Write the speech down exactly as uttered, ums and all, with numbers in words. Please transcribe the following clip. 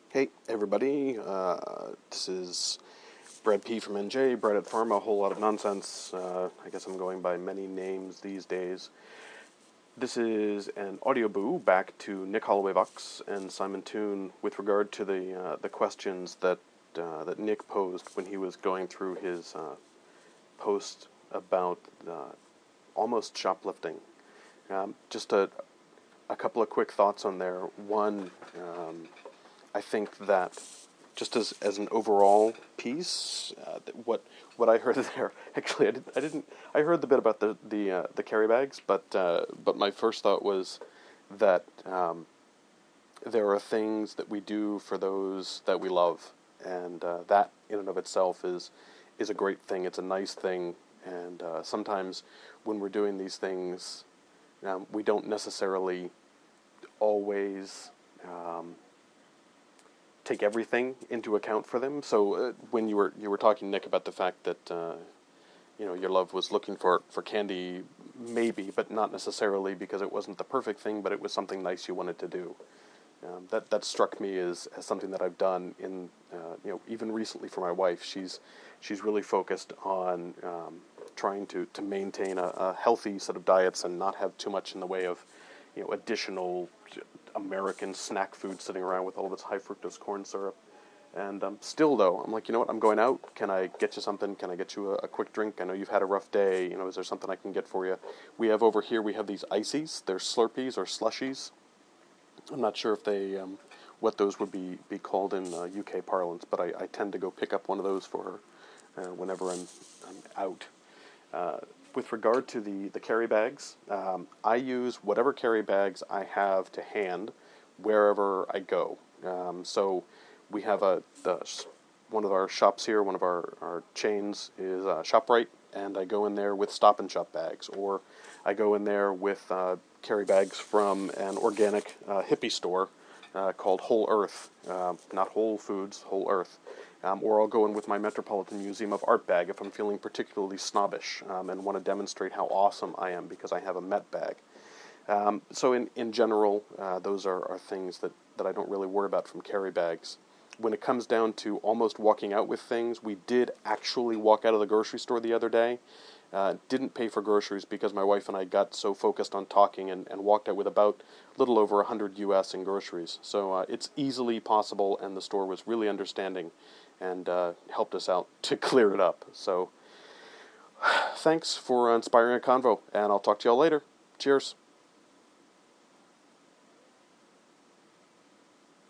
Hey, everybody. Uh, this is Brad P. from N J, Brad at Pharma, a whole lot of nonsense. Uh, I guess I'm going by many names these days. This is an audio boo back to Nick Holloway Vox and Simon Toon with regard to the uh, the questions that uh, that Nick posed when he was going through his uh, post about uh, almost shoplifting. Um, just a, a couple of quick thoughts on there. One, um, I think that just as as an overall piece, uh, what what I heard there, actually, I, did, I didn't. I heard the bit about the the uh, the carry bags, but uh, but my first thought was that um, there are things that we do for those that we love, and uh, that in and of itself is is a great thing. It's a nice thing, and uh, sometimes when we're doing these things, um, we don't necessarily always. Um, take everything into account for them. So uh, when you were you were talking, Nick, about the fact that uh, you know your love was looking for, for candy, maybe, but not necessarily because it wasn't the perfect thing, but it was something nice you wanted to do. Um, that that struck me as, as something that I've done in uh, you know even recently for my wife. She's she's really focused on um, trying to to maintain a, a healthy set of diets and not have too much in the way of you know additional American snack food sitting around with all of its high fructose corn syrup. And um, still, though, I'm like, you know what, I'm going out. Can I get you something? Can I get you a, a quick drink? I know you've had a rough day. You know, is there something I can get for you? We have over here, we have these ices. They're Slurpees or slushies. I'm not sure if they, um, what those would be, be called in uh, U K parlance, but I, I tend to go pick up one of those for her uh, whenever I'm, I'm out. Uh, with regard to the, the carry bags, um, I use whatever carry bags I have to hand wherever I go. Um, so we have a the, one of our shops here, one of our, our chains is uh, ShopRite, and I go in there with Stop and Shop bags, or I go in there with uh, carry bags from an organic uh, hippie store uh, called Whole Earth, uh, not Whole Foods, Whole Earth. Um, or I'll go in with my Metropolitan Museum of Art bag if I'm feeling particularly snobbish um, and want to demonstrate how awesome I am because I have a Met bag. Um, so in, in general, uh, those are, are things that, that I don't really worry about from carry bags. When it comes down to almost walking out with things, we did actually walk out of the grocery store the other day. Uh, didn't pay for groceries because my wife and I got so focused on talking and, and walked out with about a little over one hundred U S in groceries. So uh, it's easily possible, and the store was really understanding and uh, helped us out to clear it up. So thanks for inspiring a convo, and I'll talk to y'all later. Cheers.